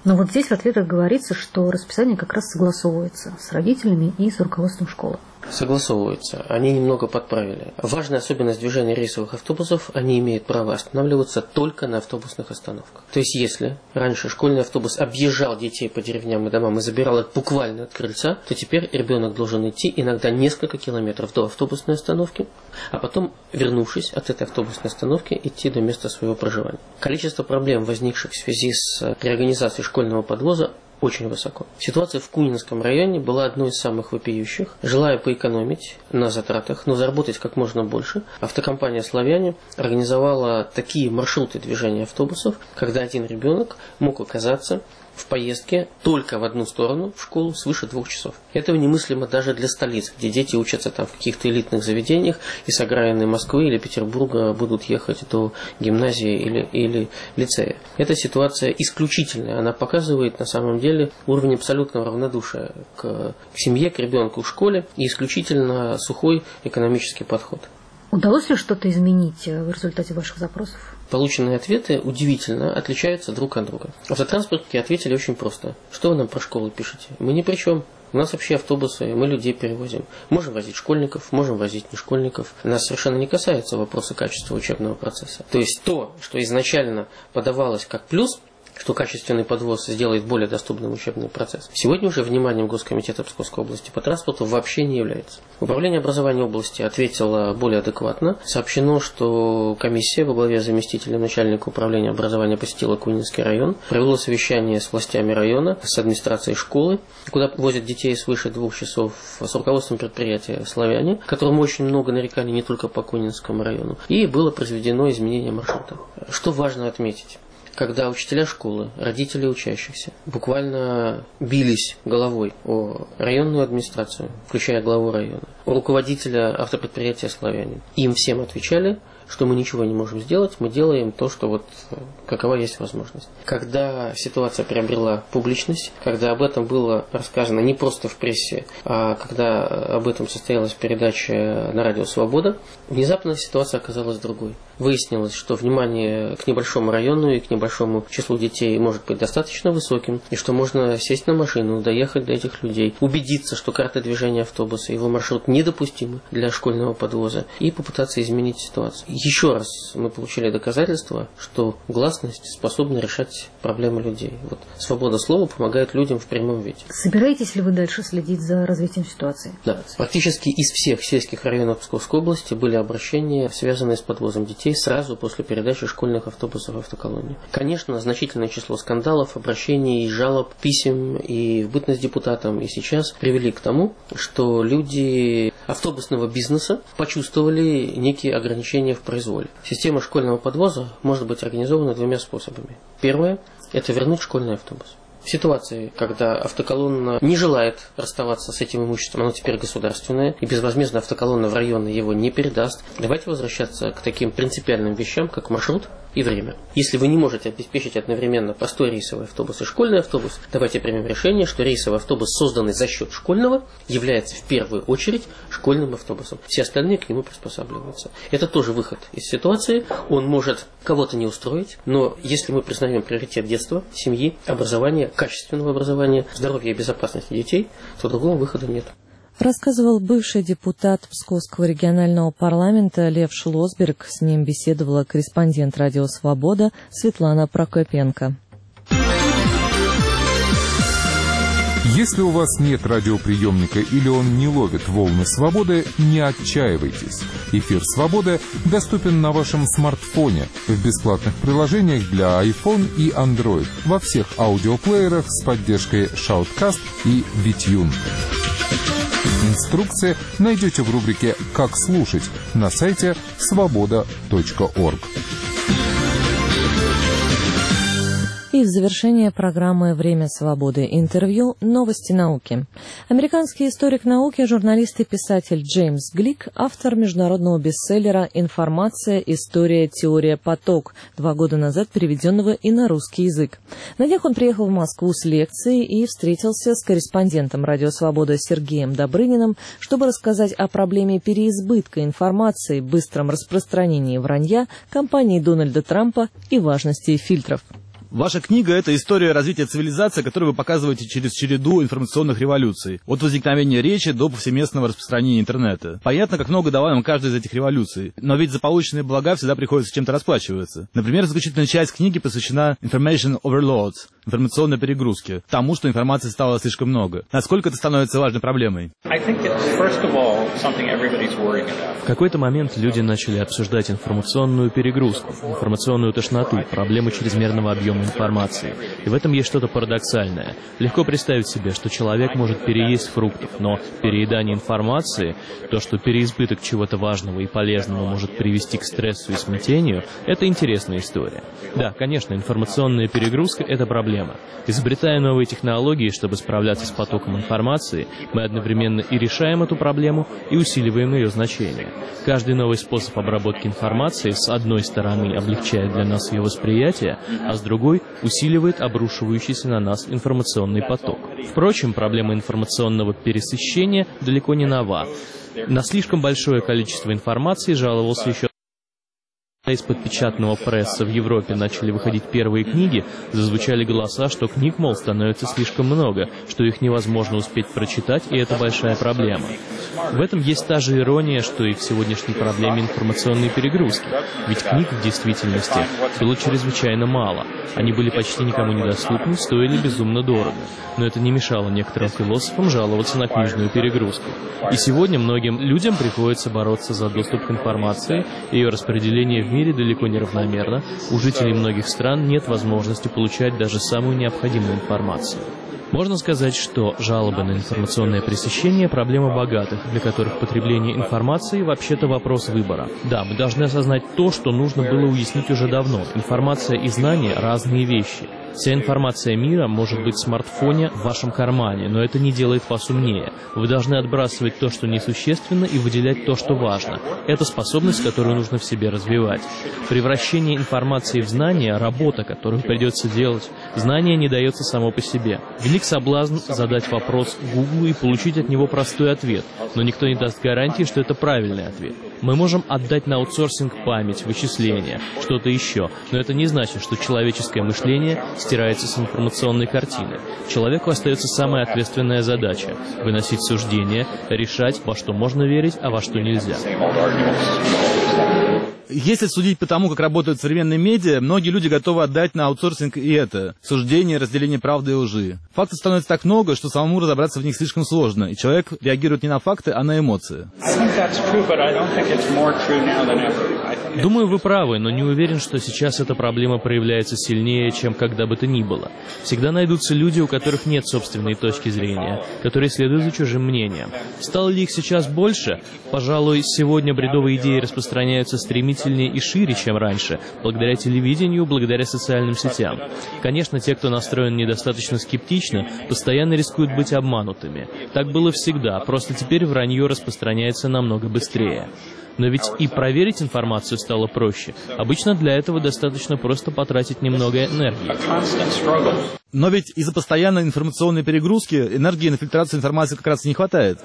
Но вот здесь в ответах говорится, что расписание как раз согласовывается с родителями и с руководством школы. Согласовываются. Они немного подправили. Важная особенность движения рейсовых автобусов, они имеют право останавливаться только на автобусных остановках. То есть, если раньше школьный автобус объезжал детей по деревням и домам и забирал их буквально от крыльца, то теперь ребенок должен идти иногда несколько километров до автобусной остановки, а потом, вернувшись от этой автобусной остановки, идти до места своего проживания. Количество проблем, возникших в связи с реорганизацией школьного подвоза, очень высоко. Ситуация в Кунинском районе была одной из самых вопиющих. Желая поэкономить на затратах, но заработать как можно больше, автокомпания «Славяне» организовала такие маршруты движения автобусов, когда один ребенок мог оказаться в поездке только в одну сторону в школу свыше двух часов. Этого немыслимо даже для столиц, где дети учатся там в каких-то элитных заведениях, и с окраины Москвы или Петербурга будут ехать до гимназии или, или лицея. Эта ситуация исключительная. Она показывает на самом деле уровень абсолютного равнодушия к, к семье, к ребенку в школе и исключительно сухой экономический подход. Удалось ли что-то изменить в результате ваших запросов? Полученные ответы удивительно отличаются друг от друга. Автотранспортники ответили очень просто. Что вы нам про школу пишете? Мы ни при чем. У нас вообще автобусы, мы людей перевозим. Можем возить школьников, можем возить не школьников. Нас совершенно не касается вопроса качества учебного процесса. То есть то, что изначально подавалось как плюс, что качественный подвоз сделает более доступным учебный процесс, сегодня уже вниманием Госкомитета Псковской области по транспорту вообще не является. Управление образования области ответило более адекватно. Сообщено, что комиссия во главе с заместителем начальника управления образования посетила Кунинский район, провела совещание с властями района, с администрацией школы, куда возят детей свыше двух часов, с руководством предприятия «Славяне», которому очень много нареканий не только по Кунинскому району, и было произведено изменение маршрута. Что важно отметить? Когда учителя школы, родители учащихся буквально бились головой о районную администрацию, включая главу района, о руководителя автопредприятия «Славяне», им всем отвечали, что мы ничего не можем сделать, мы делаем то, что вот какова есть возможность. Когда ситуация приобрела публичность, когда об этом было рассказано не просто в прессе, а когда об этом состоялась передача на радио «Свобода», внезапно ситуация оказалась другой. Выяснилось, что внимание к небольшому району и к небольшому числу детей может быть достаточно высоким, и что можно сесть на машину, доехать до этих людей, убедиться, что карта движения автобуса, его маршрут недопустимы для школьного подвоза, и попытаться изменить ситуацию. Еще раз мы получили доказательство, что гласность способна решать проблемы людей. Вот свобода слова помогает людям в прямом виде. Собираетесь ли вы дальше следить за развитием ситуации? Да. Практически из всех сельских районов Псковской области были обращения, связанные с подвозом детей сразу после передачи школьных автобусов в автоколонии. Конечно, значительное число скандалов, обращений, жалоб, писем и в бытность депутатам и сейчас привели к тому, что люди автобусного бизнеса почувствовали некие ограничения в произволе. Система школьного подвоза может быть организована двумя способами. Первое – это вернуть школьный автобус. В ситуации, когда автоколонна не желает расставаться с этим имуществом, оно теперь государственное, и безвозмездно автоколонна в районы его не передаст, давайте возвращаться к таким принципиальным вещам, как маршрут и время. Если вы не можете обеспечить одновременно простой рейсовый автобус и школьный автобус, давайте примем решение, что рейсовый автобус, созданный за счет школьного, является в первую очередь школьным автобусом. Все остальные к нему приспосабливаются. Это тоже выход из ситуации. Он может кого-то не устроить, но если мы признаем приоритет детства, семьи, образования, качественного образования, здоровья и безопасности детей, то другого выхода нет. Рассказывал бывший депутат Псковского регионального парламента Лев Шлосберг. С ним беседовала корреспондент радио «Свобода» Светлана Прокопенко. Если у вас нет радиоприемника или он не ловит волны свободы, не отчаивайтесь. Эфир «Свобода» доступен на вашем смартфоне в бесплатных приложениях для iPhone и Android во всех аудиоплеерах с поддержкой Shoutcast и Витюн. Инструкции найдете в рубрике «Как слушать» на сайте свобода точка орг. И в завершение программы «Время свободы» интервью «Новости науки». Американский историк науки, журналист и писатель Джеймс Глик, автор международного бестселлера «Информация. История. Теория. Поток», два года назад переведенного и на русский язык. На днях он приехал в Москву с лекцией и встретился с корреспондентом «Радио Свобода» Сергеем Добрыниным, чтобы рассказать о проблеме переизбытка информации, быстром распространении вранья, кампании Дональда Трампа и важности фильтров. Ваша книга — это история развития цивилизации, которую вы показываете через череду информационных революций. От возникновения речи до повсеместного распространения интернета. Понятно, как много дала нам каждая из этих революций. Но ведь за полученные блага всегда приходится чем-то расплачиваться. Например, заключительная часть книги посвящена Information Overload, информационной перегрузке, тому, что информации стало слишком много. Насколько это становится важной проблемой? В какой-то момент люди начали обсуждать информационную перегрузку, информационную тошноту, проблему чрезмерного объема информации. И в этом есть что-то парадоксальное. Легко представить себе, что человек может переесть фруктов, но переедание информации, то, что переизбыток чего-то важного и полезного может привести к стрессу и смятению, это интересная история. Да, конечно, информационная перегрузка — это проблема. Изобретая новые технологии, чтобы справляться с потоком информации, мы одновременно и решаем эту проблему, и усиливаем ее значение. Каждый новый способ обработки информации с одной стороны облегчает для нас ее восприятие, а с другой усиливает обрушивающийся на нас информационный поток. Впрочем, проблема информационного пересыщения далеко не нова. На слишком большое количество информации жаловался еще из-под печатного пресса в Европе начали выходить первые книги, зазвучали голоса, что книг, мол, становится слишком много, что их невозможно успеть прочитать, и это большая проблема. В этом есть та же ирония, что и в сегодняшней проблеме информационной перегрузки. Ведь книг в действительности было чрезвычайно мало. Они были почти никому недоступны, стоили безумно дорого. Но это не мешало некоторым философам жаловаться на книжную перегрузку. И сегодня многим людям приходится бороться за доступ к информации, ее распределение в мире далеко не равномерно. У жителей многих стран нет возможности получать даже самую необходимую информацию. Можно сказать, что жалобы на информационное пресыщение – проблема богатых, для которых потребление информации вообще-то вопрос выбора. Да, мы должны осознать то, что нужно было уяснить уже давно. Информация и знания – разные вещи. Вся информация мира может быть в смартфоне в вашем кармане, но это не делает вас умнее. Вы должны отбрасывать то, что несущественно, и выделять то, что важно. Это способность, которую нужно в себе развивать. Превращение информации в знания – работа, которую придется делать. Знание не дается само по себе. Велик соблазн задать вопрос Гуглу и получить от него простой ответ, но никто не даст гарантии, что это правильный ответ. Мы можем отдать на аутсорсинг память, вычисления, что-то еще, но это не значит, что человеческое мышление стирается с информационной картины. Человеку остается самая ответственная задача – выносить суждения, решать, во что можно верить, а во что нельзя. Если судить по тому, как работают современные медиа, многие люди готовы отдать на аутсорсинг и это – суждение, разделение правды и лжи. Фактов становится так много, что самому разобраться в них слишком сложно, и человек реагирует не на факты, а на эмоции. Думаю, вы правы, но не уверен, что сейчас эта проблема проявляется сильнее, чем когда бы то ни было. Всегда найдутся люди, у которых нет собственной точки зрения, которые следуют за чужим мнением. Стало ли их сейчас больше? Пожалуй, сегодня бредовые идеи распространяются стремительнее и шире, чем раньше, благодаря телевидению, благодаря социальным сетям. Конечно, те, кто настроен недостаточно скептично, постоянно рискуют быть обманутыми. Так было всегда, просто теперь вранье распространяется намного быстрее. Но ведь и проверить информацию стало проще. Обычно для этого достаточно просто потратить немного энергии. Но ведь из-за постоянной информационной перегрузки энергии на фильтрацию информации как раз и не хватает.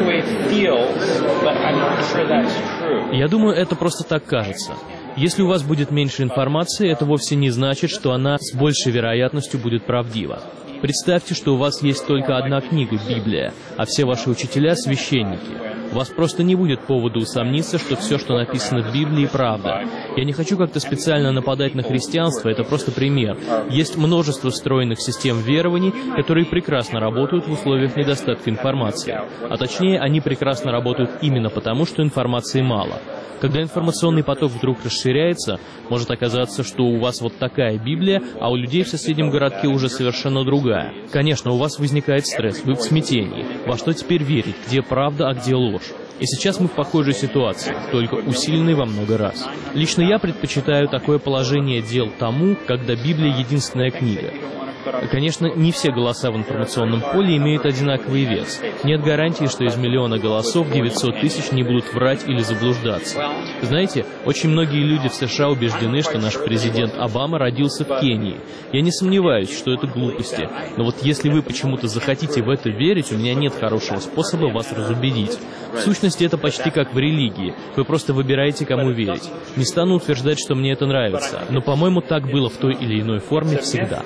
Я думаю, это просто так кажется. Если у вас будет меньше информации, это вовсе не значит, что она с большей вероятностью будет правдива. Представьте, что у вас есть только одна книга, Библия, а все ваши учителя – священники. У вас просто не будет повода усомниться, что все, что написано в Библии, правда. Я не хочу как-то специально нападать на христианство, это просто пример. Есть множество встроенных систем верований, которые прекрасно работают в условиях недостатка информации. А точнее, они прекрасно работают именно потому, что информации мало. Когда информационный поток вдруг расширяется, может оказаться, что у вас вот такая Библия, а у людей в соседнем городке уже совершенно другая. Конечно, у вас возникает стресс, вы в смятении. Во что теперь верить, где правда, а где ложь? И сейчас мы в похожей ситуации, только усиленной во много раз. Лично я предпочитаю такое положение дел тому, когда Библия единственная книга. Конечно, не все голоса в информационном поле имеют одинаковый вес. Нет гарантии, что из миллиона голосов девятьсот тысяч не будут врать или заблуждаться. Знаете, очень многие люди в США убеждены, что наш президент Обама родился в Кении. Я не сомневаюсь, что это глупости. Но вот если вы почему-то захотите в это верить, у меня нет хорошего способа вас разубедить. В сущности, это почти как в религии. Вы просто выбираете, кому верить. Не стану утверждать, что мне это нравится, но, по-моему, так было в той или иной форме всегда.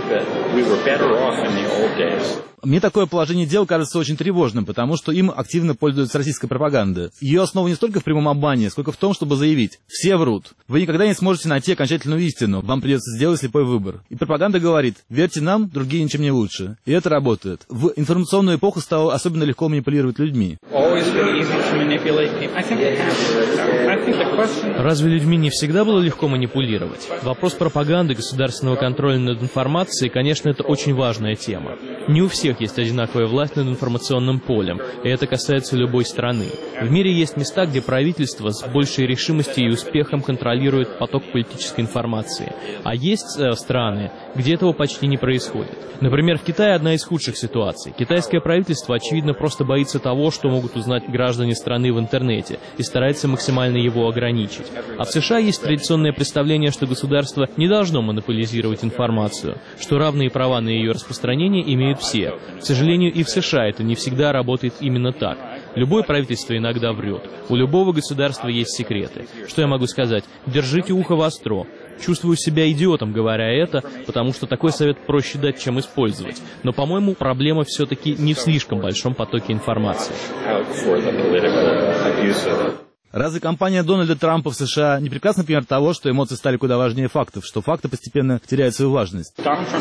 Мне такое положение дел кажется очень тревожным, потому что им активно пользуется российская пропаганда. Ее основа не столько в прямом обмане, сколько в том, чтобы заявить: все врут. Вы никогда не сможете найти окончательную истину, вам придется сделать слепой выбор. И пропаганда говорит: верьте нам, другие ничем не лучше. И это работает. В информационную эпоху стало особенно легко манипулировать людьми. Разве людьми не всегда было легко манипулировать? Вопрос пропаганды, государственного контроля над информацией, конечно, это очень важная тема. Не у всех есть одинаковая власть над информационным полем, и это касается любой страны. В мире есть места, где правительство с большей решимостью и успехом контролирует поток политической информации. А есть э, страны, где этого почти не происходит. Например, в Китае одна из худших ситуаций. Китайское правительство, очевидно, просто боится того, что могут узнать граждане страны в интернете, и старается максимально его ограничить. А в США есть традиционное представление, что государство не должно монополизировать информацию, что равные права на ее распространение имеют все. К сожалению, и в США это не всегда работает именно так. Любое правительство иногда врет. У любого государства есть секреты. Что я могу сказать? Держите ухо востро. Чувствую себя идиотом, говоря это, потому что такой совет проще дать, чем использовать. Но, по-моему, проблема все-таки не в слишком большом потоке информации. Разве кампания Дональда Трампа в США не прекрасный пример того, что эмоции стали куда важнее фактов, что факты постепенно теряют свою важность?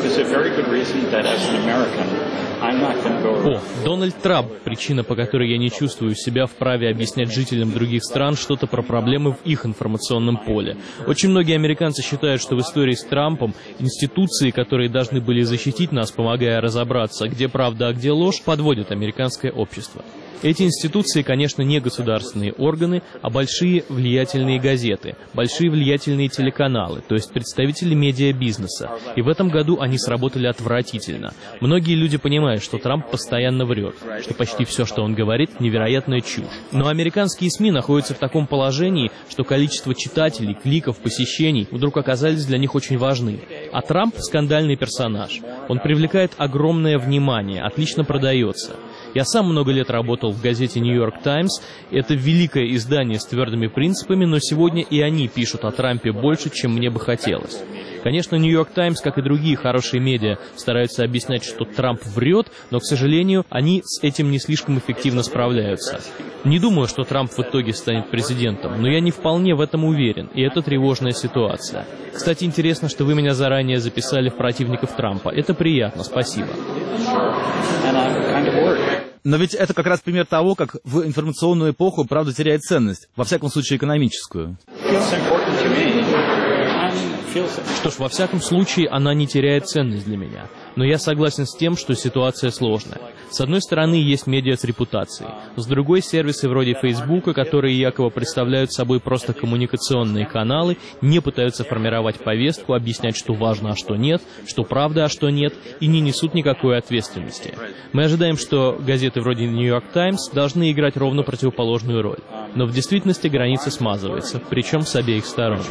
О, Дональд Трамп – причина, по которой я не чувствую себя вправе объяснять жителям других стран что-то про проблемы в их информационном поле. Очень многие американцы считают, что в истории с Трампом институции, которые должны были защитить нас, помогая разобраться, где правда, а где ложь, подводят американское общество. Эти институции, конечно, не государственные органы, а большие влиятельные газеты, большие влиятельные телеканалы, то есть представители медиабизнеса. И в этом году они сработали отвратительно. Многие люди понимают, что Трамп постоянно врет, что почти все, что он говорит, невероятная чушь. Но американские СМИ находятся в таком положении, что количество читателей, кликов, посещений вдруг оказались для них очень важны. А Трамп – скандальный персонаж. Он привлекает огромное внимание, отлично продается. Я сам много лет работал в газете «Нью-Йорк Таймс». Это великое издание с твердыми принципами, но сегодня и они пишут о Трампе больше, чем мне бы хотелось. Конечно, «Нью-Йорк Таймс», как и другие хорошие медиа, стараются объяснять, что Трамп врет, но, к сожалению, они с этим не слишком эффективно справляются. Не думаю, что Трамп в итоге станет президентом, но я не вполне в этом уверен, и это тревожная ситуация. Кстати, интересно, что вы меня заранее записали в противников Трампа. Это приятно, спасибо. Но ведь это как раз пример того, как в информационную эпоху правда теряет ценность, во всяком случае экономическую. Что ж, во всяком случае, она не теряет ценность для меня. Но я согласен с тем, что ситуация сложная. С одной стороны, есть медиа с репутацией. С другой, сервисы вроде Фейсбука, которые якобы представляют собой просто коммуникационные каналы, не пытаются формировать повестку, объяснять, что важно, а что нет, что правда, а что нет, и не несут никакой ответственности. Мы ожидаем, что газеты вроде «Нью-Йорк Таймс» должны играть ровно противоположную роль. Но в действительности граница смазывается, причем с обеих сторон.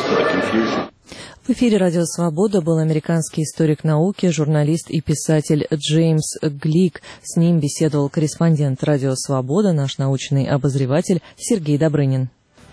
В эфире «Радио Свобода» был американский историк науки, журналист и писатель Джеймс Глик. С ним беседовал корреспондент «Радио Свобода», наш научный обозреватель Сергей Добрынин.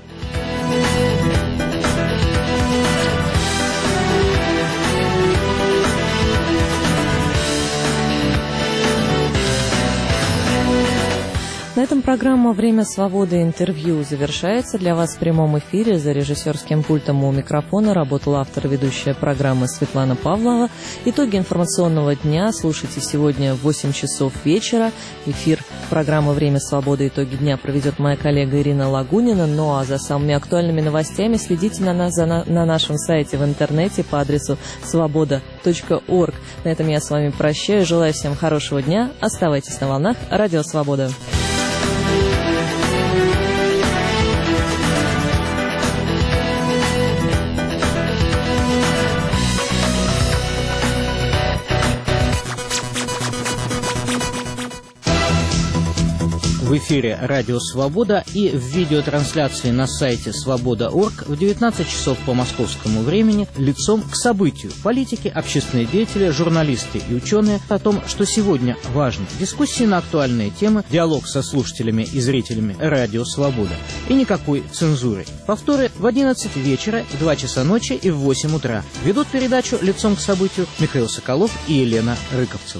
На этом программа «Время свободы. Интервью» завершается. Для вас в прямом эфире за режиссерским пультом у микрофона работала автор и ведущая программы Светлана Павлова. Итоги информационного дня слушайте сегодня в восемь часов вечера. Эфир программы «Время свободы. Итоги дня» проведет моя коллега Ирина Лагунина. Ну а за самыми актуальными новостями следите на нас на, на нашем сайте в интернете по адресу свобода точка орг. На этом я с вами прощаюсь. Желаю всем хорошего дня. Оставайтесь на волнах «Радио Свобода». В эфире «Радио Свобода» и в видеотрансляции на сайте свобода точка орг в девятнадцать часов по московскому времени лицом к событию. Политики, общественные деятели, журналисты и ученые о том, что сегодня важно. Дискуссии на актуальные темы, диалог со слушателями и зрителями «Радио Свобода». И никакой цензуры. Повторы в одиннадцать вечера, в два часа ночи и в восемь утра. Ведут передачу лицом к событию Михаил Соколов и Елена Рыковцева.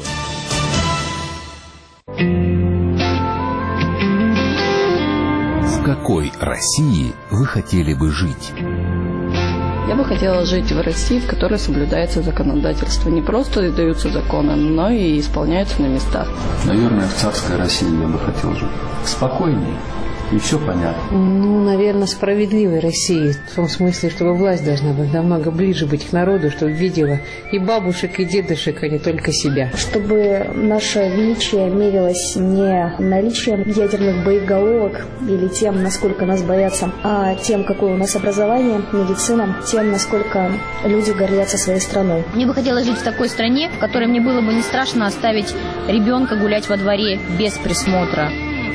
В какой России вы хотели бы жить? Я бы хотела жить в России, в которой соблюдается законодательство. Не просто издаются законы, но и исполняются на местах. Наверное, в царской России я бы хотел жить. Спокойнее. И все понятно. Ну, наверное, справедливой России. В том смысле, чтобы власть должна быть намного ближе быть к народу, чтобы видела и бабушек, и дедушек, а не только себя. Чтобы наше величие мерилось не наличием ядерных боеголовок или тем, насколько нас боятся, а тем, какое у нас образование, медицина, тем, насколько люди гордятся своей страной. Мне бы хотелось жить в такой стране, в которой мне было бы не страшно оставить ребенка гулять во дворе без присмотра.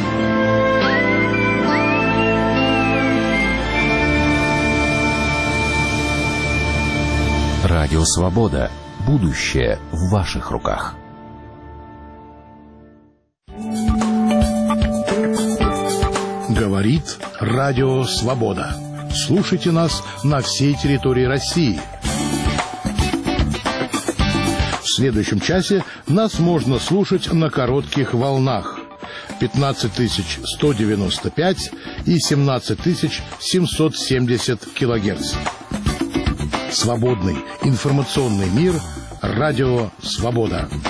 Радио Свобода. Будущее в ваших руках. Говорит Радио Свобода. Слушайте нас на всей территории России. В следующем часе нас можно слушать на коротких волнах. пятнадцать тысяч сто девяносто пять и семнадцать тысяч семьсот семьдесят килогерц. Свободный информационный мир. Радио Свобода.